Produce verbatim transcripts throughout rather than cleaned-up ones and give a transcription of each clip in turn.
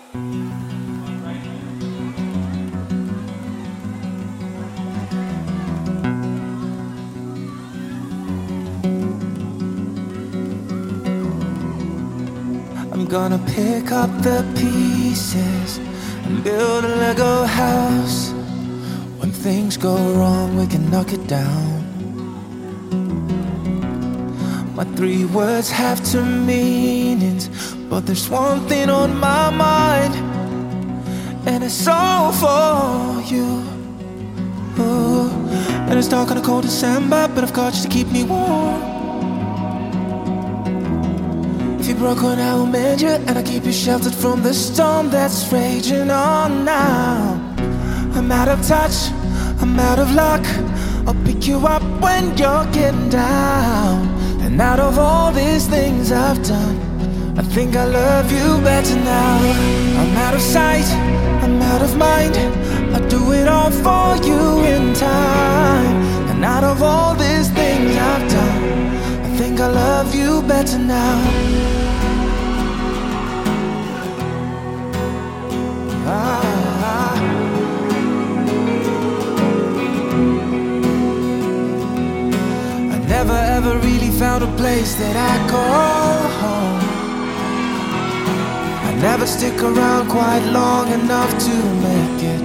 I'm gonna pick up the pieces and build a Lego house. When things go wrong, we can knock it down. My three words have two meanings, but there's one thing on my mind, and it's all for you. Ooh. And it's dark on a cold December, but I've got you to keep me warm. If you're broken, I will mend you, and I'll keep you sheltered from the storm that's raging on now. I'm out of touch, I'm out of luck. I'll pick you up when you're getting down. And out of all these things I've done, I think I love you better now. I'm out of sight, I'm out of mind. I'll do it all for you in time. And out of all these things I've done, I think I love you better now. Ah, I never ever really found a place that I call home. I never stick around quite long enough to make it.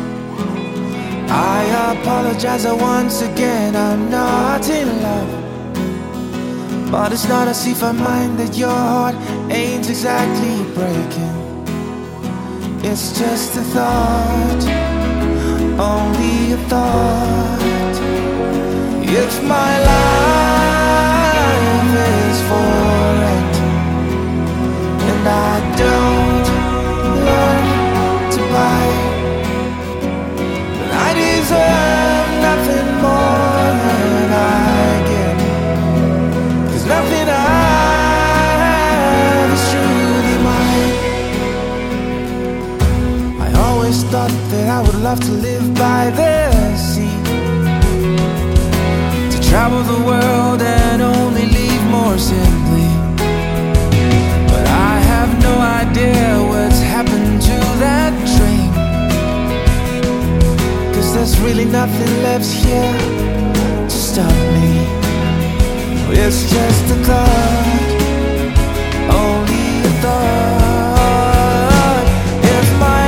I apologize once again, I'm not in love. But it's not as if I mind that your heart ain't exactly breaking. It's just a thought, only a thought. If my life is for rent and I don't learn to buy, then I deserve nothing more than I get. 'Cause nothing I have is truly mine. I always thought that I would love to live by the sea, travel the world and only leave more simply. But I have no idea what's happened to that dream, 'cause there's really nothing left here to stop me. It's just a thought, only a thought. If my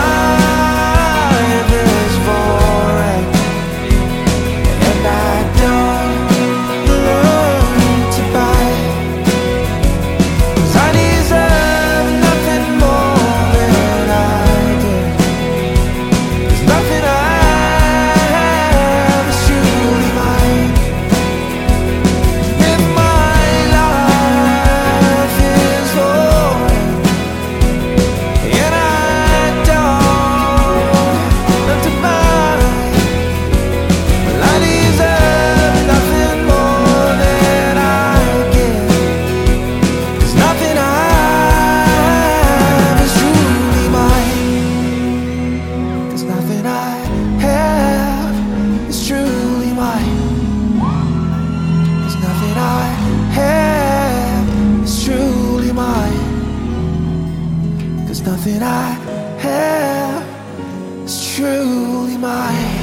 life is for rent and I don't learn to buy, 'cause I deserve nothing more than I get. 'Cause nothing I have is truly mine. If my life is for rent and I don't learn to buy, well, I deserve nothing more than I get. 'Cause nothing I have is truly mine. 'Cause nothing I have is truly mine. 'Cause nothing I have is truly mine. 'Cause nothing I have is truly mine.